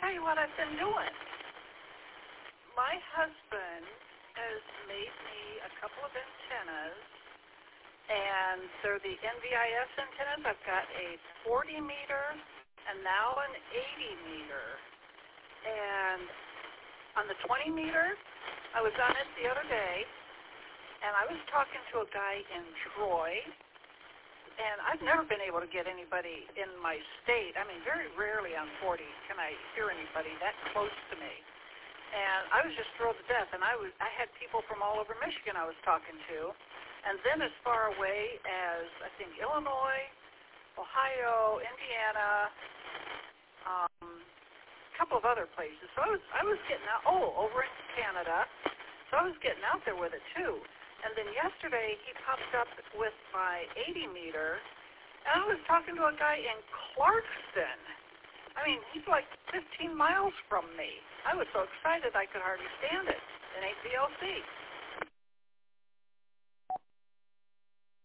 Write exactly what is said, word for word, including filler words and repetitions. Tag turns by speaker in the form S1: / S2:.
S1: tell you what I've been doing. My husband has made me a couple of antennas, and they're the N V I S antennas. I've got a forty meter and now an eighty meter. And on the twenty meter, I was on it the other day, and I was talking to a guy in Troy, and I've never been able to get anybody in my state. I mean, very rarely on forty can I hear anybody that close to me. And I was just thrilled to death, and I was I had people from all over Michigan I was talking to, and then as far away as, I think, Illinois, Ohio, Indiana, um, a couple of other places. So I was I was getting out, oh, over in Canada, so I was getting out there with it too. And then yesterday he popped up with my eighty meter, and I was talking to a guy in Clarkston. I mean, he's like fifteen miles from me. I was so excited I could hardly stand it in H B L C.